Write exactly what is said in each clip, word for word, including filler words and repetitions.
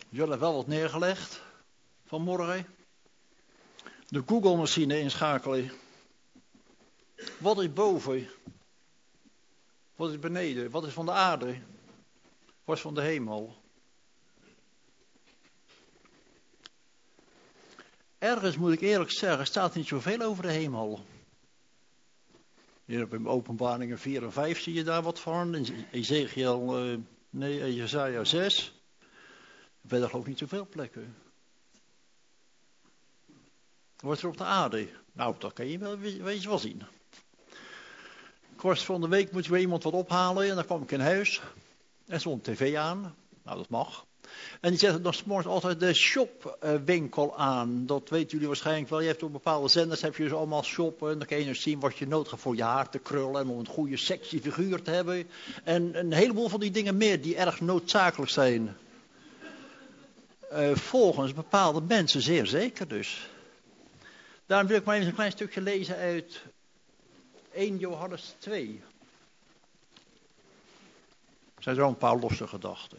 Jullie hebben wel wat neergelegd vanmorgen. De Google-machine inschakelen. Wat is boven? Wat is beneden? Wat is van de aarde? Wat is van de hemel? Ergens moet ik eerlijk zeggen, staat niet zoveel over de hemel. Hier in Openbaringen vier en vijf zie je daar wat van. In Ezekiel, uh, nee, Jesaja zes. Verder geloof ik niet zoveel plekken. Wat is er op de aarde? Nou, dat kan je wel, weet je wel zien. Ik was van de week, moet je weer iemand wat ophalen. En dan kwam ik in huis. En stond een tv aan. Nou, dat mag. En die zetten dan 's morgens altijd de shopwinkel aan. Dat weten jullie waarschijnlijk wel. Je hebt op bepaalde zenders heb je dus allemaal shoppen. En dan kan je dus zien wat je nodig hebt voor je haar te krullen. En om een goede sexy figuur te hebben. En een heleboel van die dingen meer die erg noodzakelijk zijn. Uh, volgens bepaalde mensen zeer zeker dus. Daarom wil ik maar even een klein stukje lezen uit eerste Johannes twee. Er zijn zo een paar losse gedachten.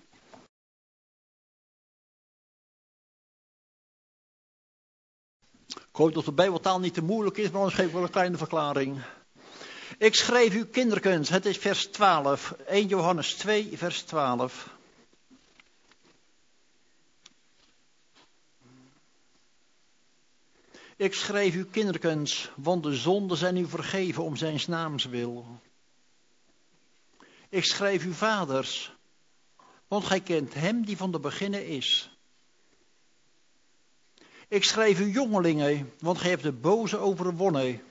Ik hoop dat de Bijbeltaal niet te moeilijk is, maar anders geef ik wel een kleine verklaring. Ik schreef u kinderkens, het is vers twaalf. eerste Johannes twee, vers twaalf. Ik schreef u kinderkens, want de zonden zijn u vergeven om zijn naams wil. Ik schreef u vaders, want gij kent hem die van de beginnen is. Ik schreef u jongelingen, want gij hebt de boze overwonnen.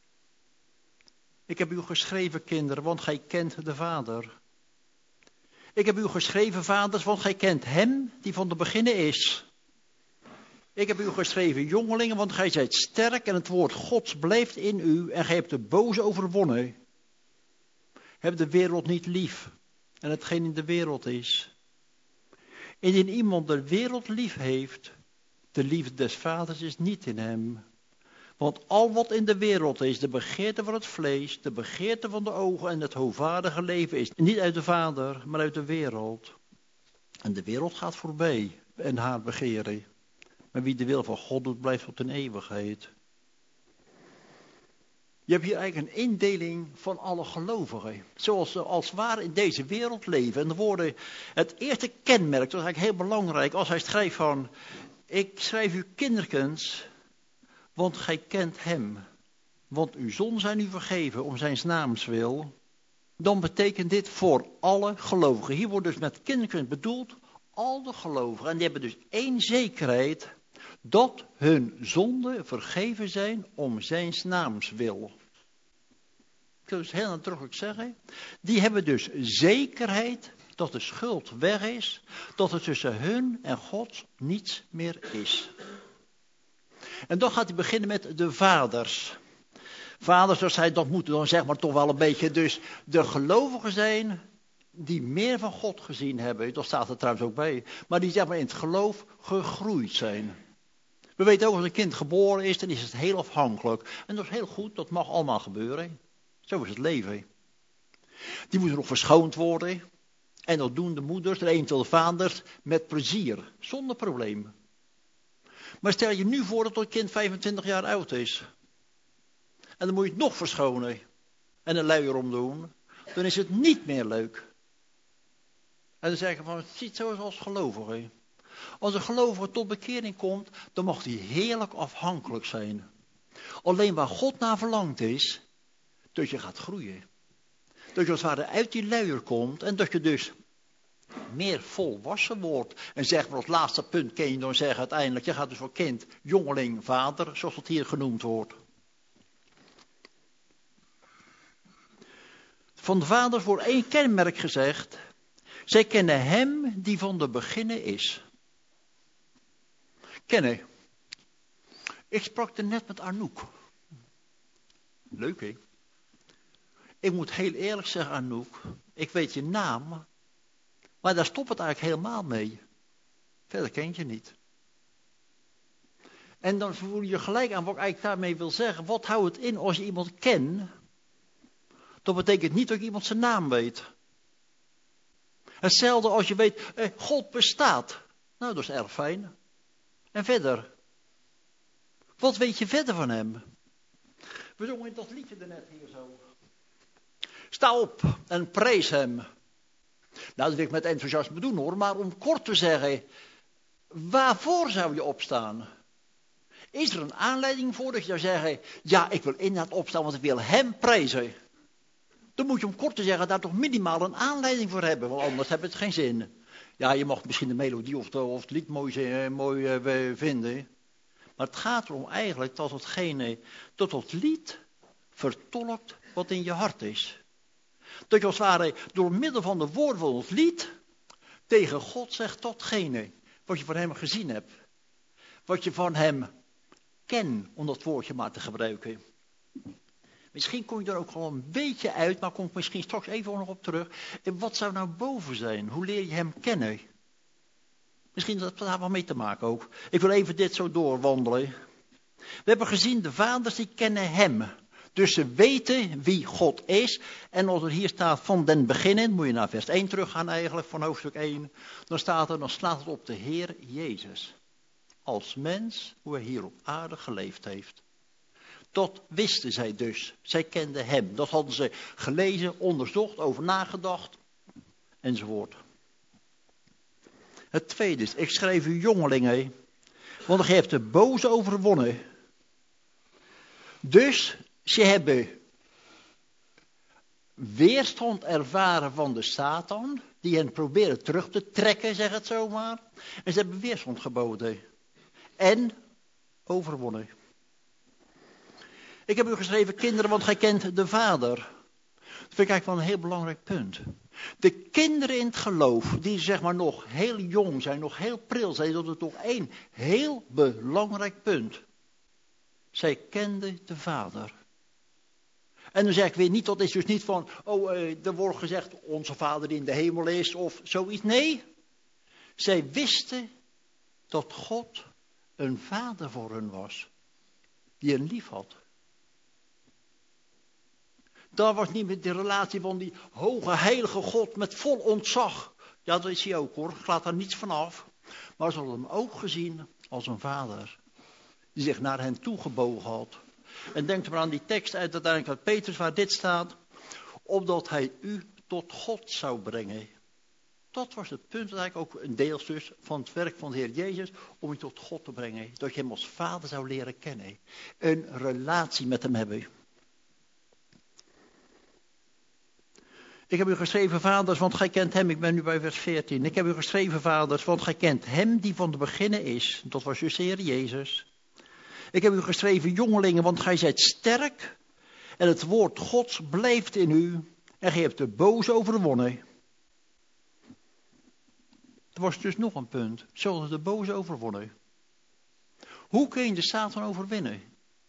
Ik heb u geschreven kinderen, want gij kent de Vader. Ik heb u geschreven vaders, want gij kent hem die van de beginnen is. Ik heb u geschreven jongelingen, want gij zijt sterk en het woord Gods blijft in u en gij hebt de boze overwonnen. Heb de wereld niet lief en hetgeen in de wereld is. Indien iemand de wereld lief heeft, de liefde des vaders is niet in hem. Want al wat in de wereld is, de begeerte van het vlees, de begeerte van de ogen en het hoogvaardige leven is niet uit de Vader, maar uit de wereld. En de wereld gaat voorbij en haar begeren. Maar wie de wil van God doet, blijft tot in eeuwigheid. Je hebt hier eigenlijk een indeling van alle gelovigen. Zoals ze als het ware in deze wereld leven. En de woorden, het eerste kenmerk, dat is eigenlijk heel belangrijk. Als hij schrijft van, ik schrijf u kinderkens, want gij kent hem. Want uw zonden zijn u vergeven om zijn naams wil. Dan betekent dit voor alle gelovigen. Hier wordt dus met kinderkens bedoeld, al de gelovigen. En die hebben dus één zekerheid, dat hun zonden vergeven zijn om zijn naams wil. Ik wil dus heel nadrukkelijk zeggen, die hebben dus zekerheid dat de schuld weg is, dat er tussen hun en God niets meer is. En dan gaat hij beginnen met de vaders. Vaders, dat, zijn, dat moeten dan zeg maar toch wel een beetje dus de gelovigen zijn die meer van God gezien hebben. Dat staat er trouwens ook bij. Maar die zeg maar in het geloof gegroeid zijn. We weten ook als een kind geboren is, dan is het heel afhankelijk. En dat is heel goed, dat mag allemaal gebeuren. Zo is het leven. Die moeten nog verschoond worden. En dat doen de moeders, de eventueel de vaders, met plezier. Zonder probleem. Maar stel je nu voor dat het kind vijfentwintig jaar oud is. En dan moet je het nog verschonen. En een luier omdoen. Dan is het niet meer leuk. En dan zeggen van, het ziet zo als gelovige. Als een gelovige tot bekering komt, dan mag hij heerlijk afhankelijk zijn. Alleen waar God naar verlangt is, dat je gaat groeien. Dat je als het ware uit die luier komt en dat je dus meer volwassen wordt. En zeg maar, het laatste punt kun je dan zeggen uiteindelijk, je gaat dus voor kind, jongeling, vader, zoals het hier genoemd wordt. Van de vaders wordt één kenmerk gezegd. Zij kennen hem die van de beginnen is. Kennen. Ik sprak er net met Anouk. Leuk hè? Ik moet heel eerlijk zeggen Anouk, ik weet je naam, maar daar stopt het eigenlijk helemaal mee. Verder ken je niet. En dan voel je gelijk aan wat ik eigenlijk daarmee wil zeggen. Wat houdt het in als je iemand kent? Dat betekent niet dat je iemand zijn naam weet. Hetzelfde als je weet, eh, God bestaat. Nou, dat is erg fijn. En verder? Wat weet je verder van hem? We zongen dat liedje daarnet hier zo. Sta op en prijs hem. Nou, dat wil ik met enthousiasme doen hoor, maar om kort te zeggen, waarvoor zou je opstaan? Is er een aanleiding voor dat je zou zeggen, ja, ik wil inderdaad opstaan, want ik wil hem prijzen. Dan moet je om kort te zeggen daar toch minimaal een aanleiding voor hebben, want anders heeft het geen zin. Ja, je mag misschien de melodie of, de, of het lied mooi, eh, mooi uh, vinden. Maar het gaat erom eigenlijk dat hetgene, dat het lied vertolkt wat in je hart is. Dat je als het ware door middel van de woorden van het lied tegen God zegt datgene wat je van hem gezien hebt. Wat je van hem kent, om dat woordje maar te gebruiken. Misschien kom je er ook gewoon een beetje uit, maar kom ik misschien straks even nog op terug. En wat zou nou boven zijn? Hoe leer je hem kennen? Misschien dat het daar wel mee te maken ook. Ik wil even dit zo doorwandelen. We hebben gezien, de vaders die kennen hem. Dus ze weten wie God is. En als er hier staat van den beginnen, moet je naar vers één teruggaan eigenlijk, van hoofdstuk één. Dan staat er, dan slaat het op de Heer Jezus. Als mens, hoe hij hier op aarde geleefd heeft. Dat wisten zij dus. Zij kenden hem. Dat hadden ze gelezen, onderzocht, over nagedacht. Enzovoort. Het tweede is, ik schrijf u jongelingen, want je hebt de boze overwonnen. Dus ze hebben weerstand ervaren van de Satan, die hen probeerde terug te trekken, zeg het zomaar. En ze hebben weerstand geboden. En overwonnen. Ik heb u geschreven, kinderen, want gij kent de Vader. Dat vind ik eigenlijk wel een heel belangrijk punt. De kinderen in het geloof, die zeg maar nog heel jong zijn, nog heel pril zijn, dat is toch één heel belangrijk punt. Zij kenden de Vader. En dan zeg ik weer niet, dat is dus niet van, oh, eh, er wordt gezegd, onze Vader die in de hemel is, of zoiets. Nee, zij wisten dat God een vader voor hen was, die hen lief had. Dat was niet met de relatie van die hoge heilige God met vol ontzag. Ja, dat is hij ook hoor, ik laat daar niets van af. Maar ze hadden hem ook gezien als een vader. Die zich naar hen toegebogen had. En denk maar aan die tekst uit uiteindelijk uit Petrus waar dit staat. Opdat hij u tot God zou brengen. Dat was het punt, eigenlijk ook een deel dus van het werk van de Heer Jezus. Om je tot God te brengen. Dat je hem als vader zou leren kennen. Een relatie met hem hebben. Ik heb u geschreven, vaders, want gij kent hem. Ik ben nu bij vers veertien. Ik heb u geschreven, vaders, want gij kent hem die van de beginnen is. Dat was dus de Heer Jezus. Ik heb u geschreven, jongelingen, want gij zijt sterk. En het woord Gods blijft in u. En gij hebt de boze overwonnen. Er was dus nog een punt. Ze hadden de boze overwonnen. Hoe kun je de Satan overwinnen?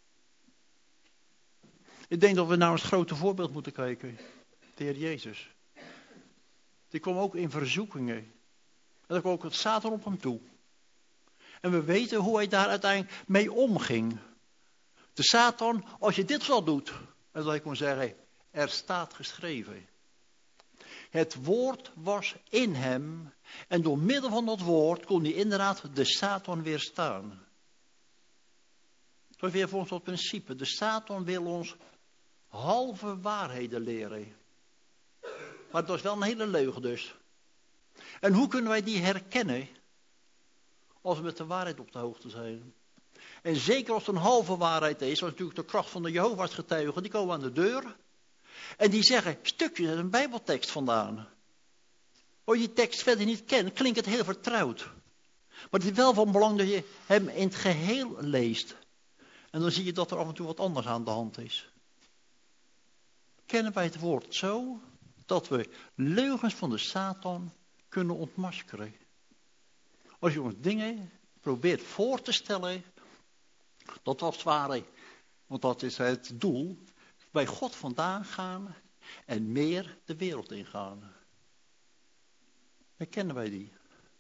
Ik denk dat we naar het grote voorbeeld moeten kijken. De Heer Jezus. Die kwam ook in verzoekingen. En dan kwam ook het Satan op hem toe. En we weten hoe hij daar uiteindelijk mee omging. De Satan, als je dit zo doet, dan zou ik maar zeggen, er staat geschreven. Het woord was in hem. En door middel van dat woord kon hij inderdaad de Satan weerstaan. Dat is weer voor ons dat principe. De Satan wil ons halve waarheden leren. Maar dat is wel een hele leugen dus. En hoe kunnen wij die herkennen? Als we met de waarheid op de hoogte zijn. En zeker als het een halve waarheid is. Zoals natuurlijk de kracht van de Jehovah's getuigen. Die komen aan de deur. En die zeggen stukjes uit een bijbeltekst vandaan. Als je die tekst verder niet kent, klinkt het heel vertrouwd. Maar het is wel van belang dat je hem in het geheel leest. En dan zie je dat er af en toe wat anders aan de hand is. Kennen wij het woord zo dat we leugens van de Satan kunnen ontmaskeren. Als je ons dingen probeert voor te stellen, dat was het ware, want dat is het doel, bij God vandaan gaan en meer de wereld ingaan. Herkennen wij die?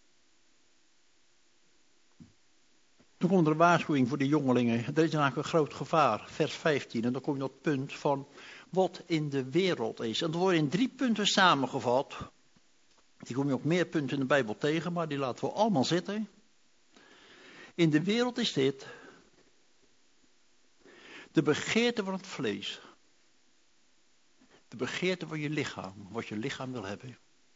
Toen komt er een waarschuwing voor de jongelingen. Er is eigenlijk een groot gevaar, vers vijftien. En dan kom je op het punt van wat in de wereld is. En dat wordt in drie punten samengevat. Die kom je op meer punten in de Bijbel tegen, maar die laten we allemaal zitten. In de wereld is dit de begeerte van het vlees. De begeerte van je lichaam, wat je lichaam wil hebben.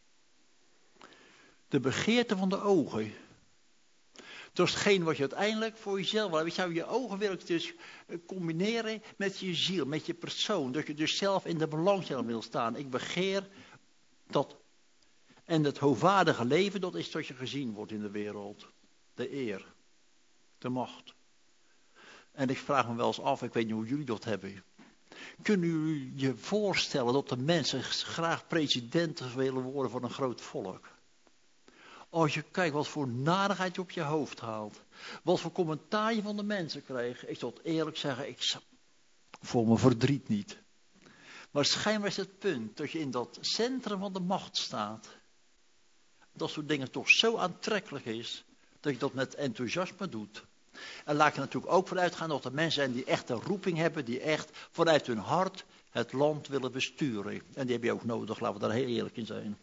De begeerte van de ogen. Dat is hetgeen wat je uiteindelijk voor jezelf wil. Je zou je ogen willen dus combineren met je ziel, met je persoon. Dat je dus zelf in de belangstelling wil staan. Ik begeer dat. En het hoogwaardige leven, dat is dat je gezien wordt in de wereld. De eer. De macht. En ik vraag me wel eens af, ik weet niet hoe jullie dat hebben. Kunnen jullie je voorstellen dat de mensen graag president willen worden van een groot volk? Als je kijkt wat voor narigheid je op je hoofd haalt. Wat voor commentaar je van de mensen krijgt. Ik zal het eerlijk zeggen, ik voel me verdriet niet. Maar schijnbaar is het punt dat je in dat centrum van de macht staat. Dat soort dingen toch zo aantrekkelijk is. Dat je dat met enthousiasme doet. En laat je natuurlijk ook vanuit gaan dat er mensen zijn die echt een roeping hebben. Die echt vanuit hun hart het land willen besturen. En die heb je ook nodig, laten we daar heel eerlijk in zijn.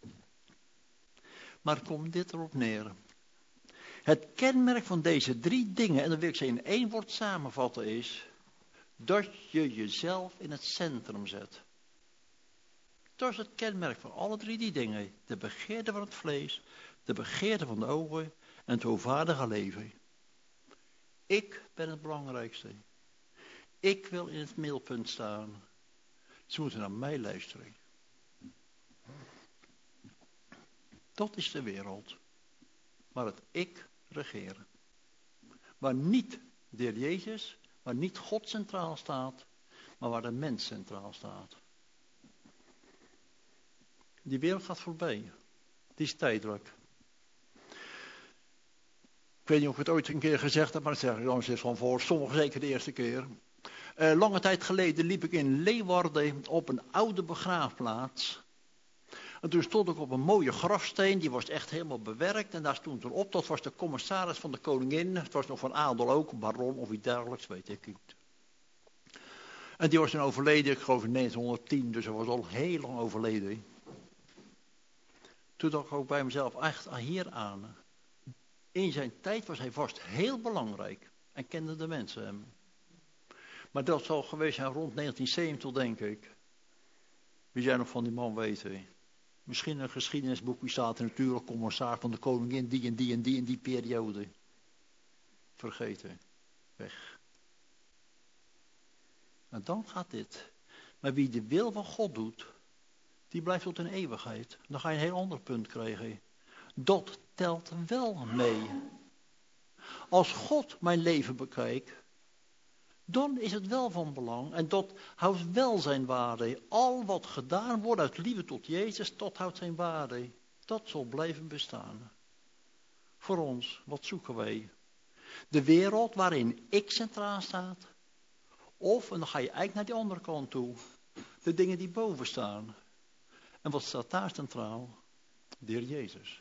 Maar komt dit erop neer. Het kenmerk van deze drie dingen, en dan wil ik ze in één woord samenvatten, is dat je jezelf in het centrum zet. Dat is het kenmerk van alle drie die dingen. De begeerte van het vlees, de begeerte van de ogen en het hoogwaardige leven. Ik ben het belangrijkste. Ik wil in het middelpunt staan. Ze moeten naar mij luisteren. Dat is de wereld. Waar het ik regeert. Waar niet de Heer Jezus, waar niet God centraal staat, maar waar de mens centraal staat. Die wereld gaat voorbij. Die is tijdelijk. Ik weet niet of ik het ooit een keer gezegd heb, maar dat zeg ik dan eens van voor. Sommigen zeker de eerste keer. Uh, lange tijd geleden liep ik in Leeuwarden op een oude begraafplaats. En toen stond ik op een mooie grafsteen, die was echt helemaal bewerkt. En daar stond erop, dat was de commissaris van de koningin. Het was nog van adel ook, baron of iets dergelijks, weet ik niet. En die was toen overleden, ik geloof in negentien, dus hij was al heel lang overleden. Toen dacht ik ook bij mezelf, echt hier aan. In zijn tijd was hij vast heel belangrijk en kenden de mensen hem. Maar dat zal geweest zijn rond negentien zeventig, denk ik. Wie jij nog van die man weten? Misschien een geschiedenisboekje staat er natuurlijk, commissaris van de koningin, die en die en die in die periode. Vergeten. Weg. En dan gaat dit. Maar wie de wil van God doet, die blijft tot in eeuwigheid. Dan ga je een heel ander punt krijgen. Dat telt wel mee. Als God mijn leven bekijkt, dan is het wel van belang. En dat houdt wel zijn waarde. Al wat gedaan wordt uit liefde tot Jezus, dat houdt zijn waarde. Dat zal blijven bestaan. Voor ons, wat zoeken wij? De wereld waarin ik centraal staat. Of, en dan ga je eigenlijk naar die andere kant toe. De dingen die boven staan. En wat staat daar centraal? De Heer Jezus.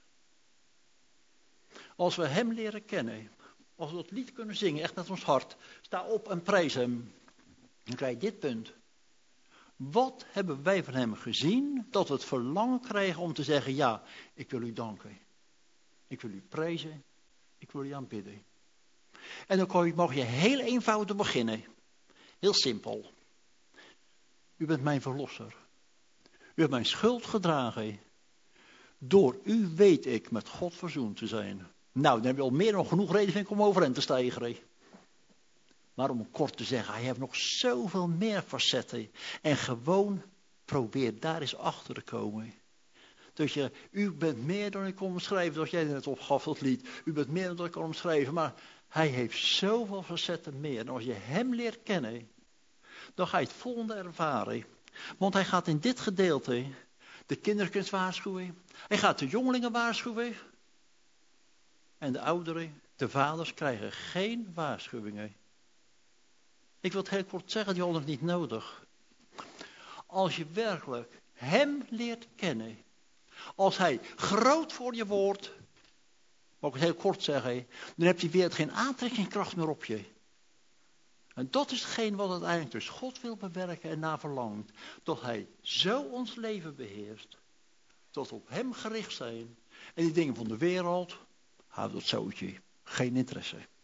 Als we hem leren kennen, als we dat lied kunnen zingen, echt met ons hart, sta op en prijs hem. Dan krijg je dit punt. Wat hebben wij van hem gezien, dat we het verlangen krijgen om te zeggen, ja, ik wil u danken. Ik wil u prijzen, ik wil u aanbidden. En dan mag je heel eenvoudig beginnen. Heel simpel. U bent mijn verlosser. U hebt mijn schuld gedragen. Door u weet ik met God verzoend te zijn. Nou, dan heb je al meer dan genoeg reden vind ik, om overeind te stijgen. Maar om kort te zeggen, hij heeft nog zoveel meer facetten. En gewoon probeer daar eens achter te komen. Dus je, u bent meer dan ik kon omschrijven, zoals jij net opgaf dat lied. U bent meer dan ik kon omschrijven, maar hij heeft zoveel facetten meer. En als je hem leert kennen, dan ga je het volgende ervaren. Want hij gaat in dit gedeelte de kindertjes waarschuwen. Hij gaat de jongelingen waarschuwen. En de ouderen, de vaders, krijgen geen waarschuwingen. Ik wil het heel kort zeggen, die hadden het niet nodig. Als je werkelijk hem leert kennen. Als hij groot voor je wordt. Mag ik het heel kort zeggen. Dan heb je weer geen aantrekkingskracht meer op je. En dat is hetgeen wat uiteindelijk dus God wil bewerken en naar verlangt. Dat hij zo ons leven beheerst. tot op hem gericht zijn. En die dingen van de wereld, houdt het zootje, geen interesse.